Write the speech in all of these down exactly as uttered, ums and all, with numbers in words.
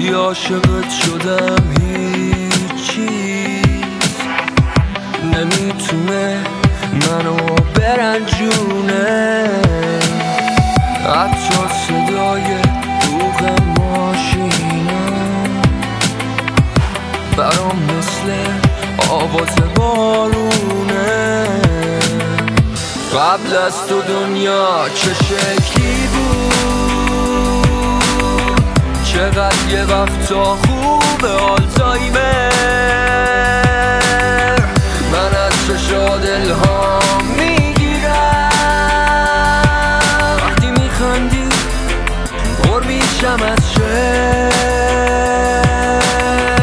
وقتی عاشقت شدم هیچ چیز نمیتونه منو برنجونه، حتی صدای بوق ماشینا برام مثل آواز بارونه. قبل از تو دنیا چه شکلی بود، چقدر یه وقتا خوبه آلزایمر. من از چشات الهام میگیرم، وقتی میخندی پر میشم از شعر.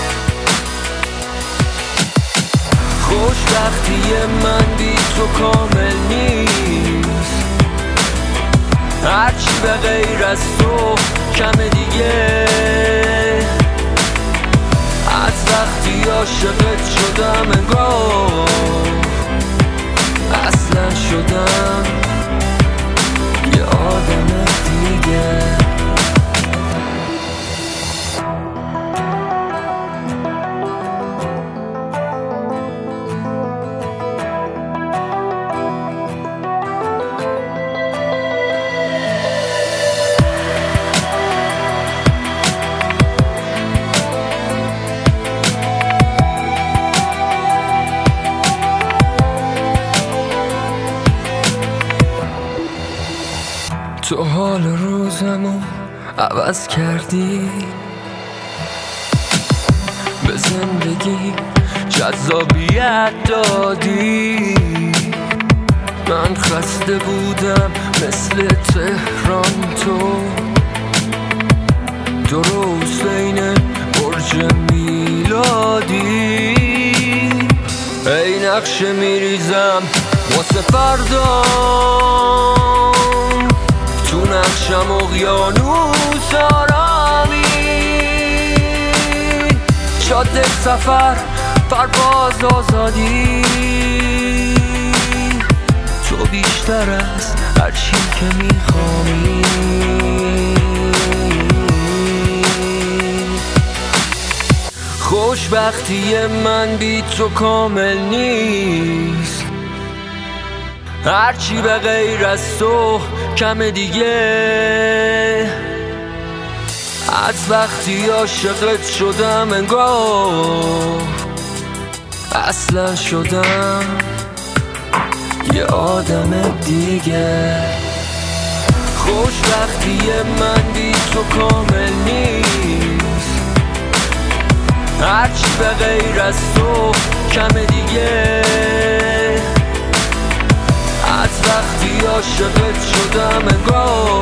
خوشبختی من بی تو کامل نیست، هرچی به غیر از تو کم دیگه. از وقتی عاشقت شدم انگار اصلا شدم یه آدم دیگه. تو حال روزمو عوض کردی، به زندگی جذابیت دادی. من خسته بودم مثل تهران، تو درست بین برج میلادی. ای نقشه میریزم واسه فردام، تو نقشم اقیانوس آرامی. جاده سفر پرواز آزادی، تو بیشتر از هر چی که میخوایی. خوشبختی من بی تو کامل نیست، هرچی به غیر از تو کم دیگه. از وقتی عاشقت شدم انگار اصلا شدم یه آدم دیگه. خوشبختی من بی تو کامل نیست، هرچی به غیر از تو کم دیگه. از وقتی عاشقت شدم انگار